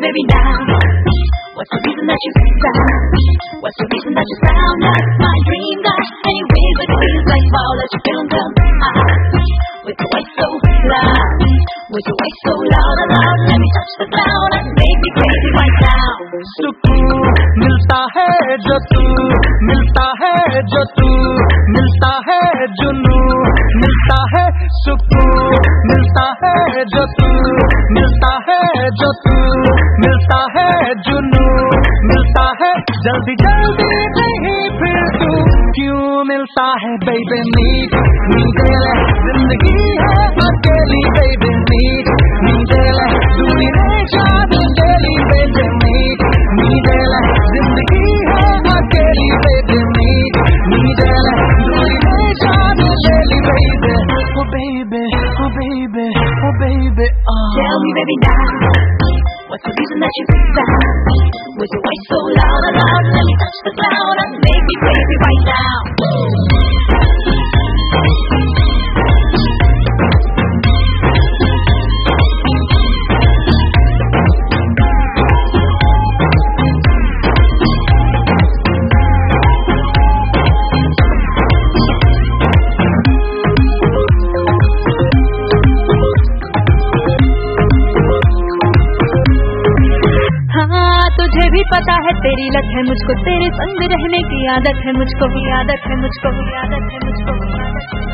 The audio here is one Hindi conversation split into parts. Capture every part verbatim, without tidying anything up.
baby now. What's the reason that you found? What's the reason that you found out my dream got any ways like feels like fall that you don't come out. With your waist so loud, with your waist so loud and loud, let me touch the ground and make me crazy right now. सुकून मिलता है जो तू मिलता है जो तू मिलता है जुनून मिलता है सुकून मिलता है जो तू मिलता है जो तू मिलता है जुनून मिलता है जल्दी जल्दी नहीं फिर तू क्यों मिलता है बेबी नीड नीडे जिंदगी है अकेली बेबी नीड नीडे दूरी नहीं जाने डेली बेबी नीड नीडे जिंदगी है अकेली बेबी नीड नीडे दूरी नहीं जाने daily baby oh baby oh baby oh baby oh. Tell me baby now, what's the reason that you found? With your voice so loud and loud, let me touch the ground and make me crazy right now. तुझे भी पता है तेरी लत है मुझको तेरे संग रहने की आदत है मुझको भी आदत है मुझको भी आदत है मुझको भी आदत है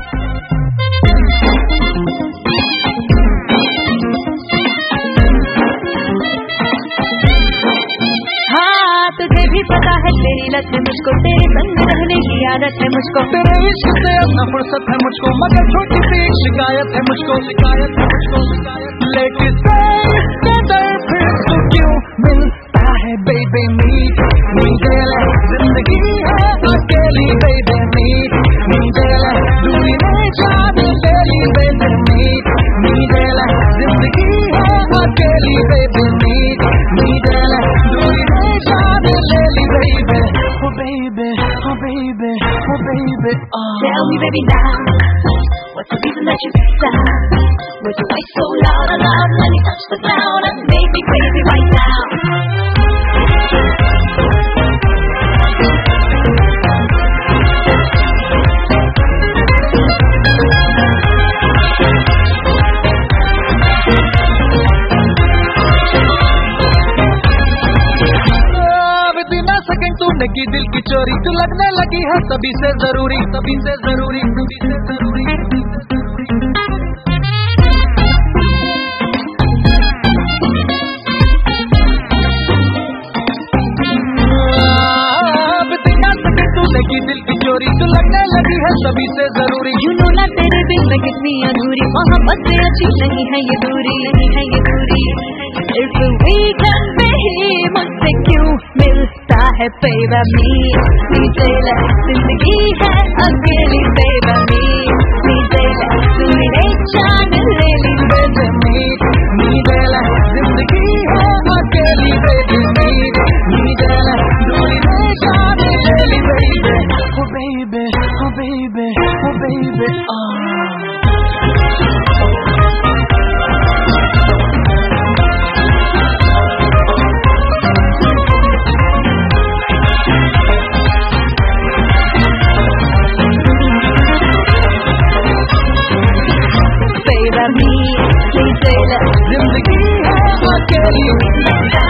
हाँ तुझे भी पता है तेरी लत है मुझको तेरे संग रहने की आदत है मुझको तेरे इश्क से अब न फुर्सत है मुझको मगर छोटी सी शिकायत है मुझको शिकायत है मुझको शिकायत लेकिन फिर तू क्यों मिलता है बेबी नीड नीडे जिंदगी है अकेली बेबी नीड नीडे दूरी नहीं जाने डेली बेबी नीड नीडे जिंदगी है अकेली बेबी नीड नीडे दूरी नहीं जाने daily baby oh baby oh baby oh baby oh. Tell me baby now, what's the reason that you found? With your voice so loud and loud, let me touch the ground and make me crazy right now. की दिल की चोरी तू लगने लगी है सभी से जरूरी सभी से जरूरी सभी से जरूरी तूने की दिल की चोरी तू लगने लगी है सभी से जरूरी यू नो ना तेरे दिल में कितनी अधूरी मोहब्बत से अच्छी नहीं है ये दूरी नहीं है ये दूरी इस वीकेंड पे ही मुझसे क्यों मिलता है बेबी नीडे जिंदगी है अकेली बेबी नीडे दूरी नहीं जाने डेली बेबी नीड नीडे जिंदगी है अकेली बेबी नीड नीडे दूरी नहीं जाने daily baby oh baby oh baby oh baby oh. Baby, me, me, जिंदगी है अकेली